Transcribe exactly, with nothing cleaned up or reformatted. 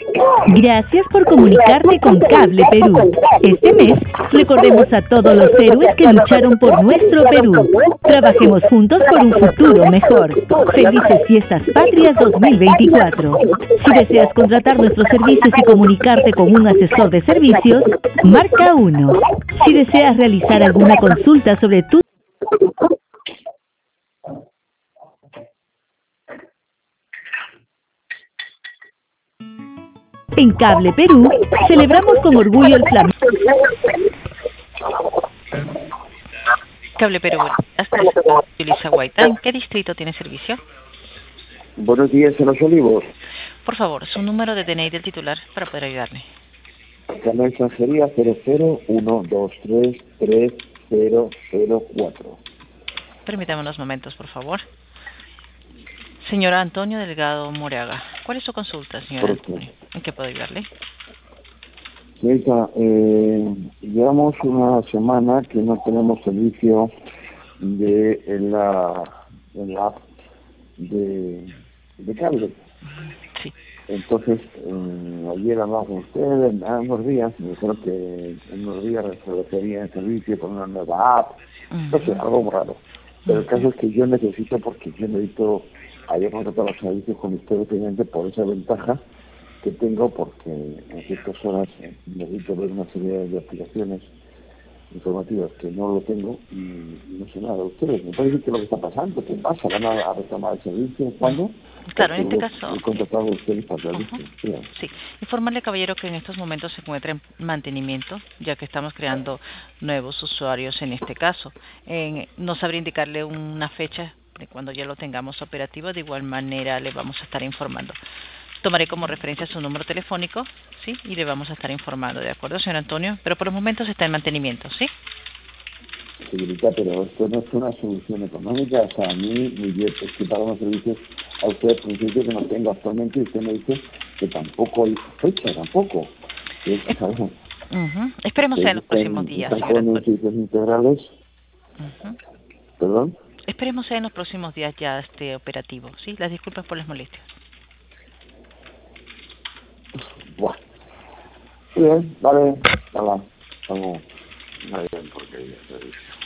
Gracias por comunicarte con Cable Perú. Este mes, recordemos a todos los héroes que lucharon por nuestro Perú. Trabajemos juntos por un futuro mejor. Felices Fiestas Patrias dos mil veinticuatro. Si deseas contratar nuestros servicios y comunicarte con un asesor de servicios, marca uno. Si deseas realizar alguna consulta sobre tu En Cable Perú, celebramos con orgullo el Flamengo. Cable Perú, hasta Yulisa Guaita. ¿En qué distrito tiene servicio? Buenos días, en Los Olivos. Por favor, su número de D N I del titular para poder ayudarle. Canal Extranjería cero cero uno dos tres tres cero cero cuatro. Permítame unos momentos, por favor. Señora Antonio Delgado Moreaga, ¿cuál es su consulta, señora Antonio? ¿En qué puedo ayudarle? Señorita, eh, llevamos una semana que no tenemos servicio de en la, en la app de, de cable. Sí. Entonces, eh, ayer hablamos con ustedes, hace unos días, me dijeron que en unos días restablecería el servicio con una nueva app, Uh-huh. no sé, algo muy raro. Pero Uh-huh. el caso es que yo necesito, porque yo necesito, ayer contratado los servicios con ustedes precisamente por esa ventaja que tengo, porque en ciertas horas necesito ver una serie de aplicaciones informativas que no lo tengo y, y no sé nada de ustedes. ¿Me puede decir qué es lo que está pasando? ¿Qué pasa? ¿Van a, a retomar el servicio? ¿Cuándo? Claro, en Porque este lo- caso... he contratado a ustedes para el Uh-huh. sí. Sí, informarle, caballero, que en estos momentos se encuentra en mantenimiento, ya que estamos creando nuevos usuarios en este caso. Eh, no sabría indicarle una fecha de cuando ya lo tengamos operativo, de igual manera le vamos a estar informando. Tomaré como referencia su número telefónico, ¿sí? Y le vamos a estar informando, ¿de acuerdo, señor Antonio? Pero por los momentos está en mantenimiento, ¿sí? Señorita, pero esto no es una solución económica. O sea, a mí me divierte que pago unos servicios a usted por un sitio que no tengo actualmente y usted me dice que tampoco hay fecha, tampoco. Es, Es, ¿sabes? uh-huh. Esperemos en los próximos días, están señor poniendo Antonio. servicios integrales, Uh-huh. perdón. Esperemos en los próximos días ya esté operativo, ¿sí? Las disculpas por las molestias. Bueno, bien, vale, vale, vamos, vale, porque ya está.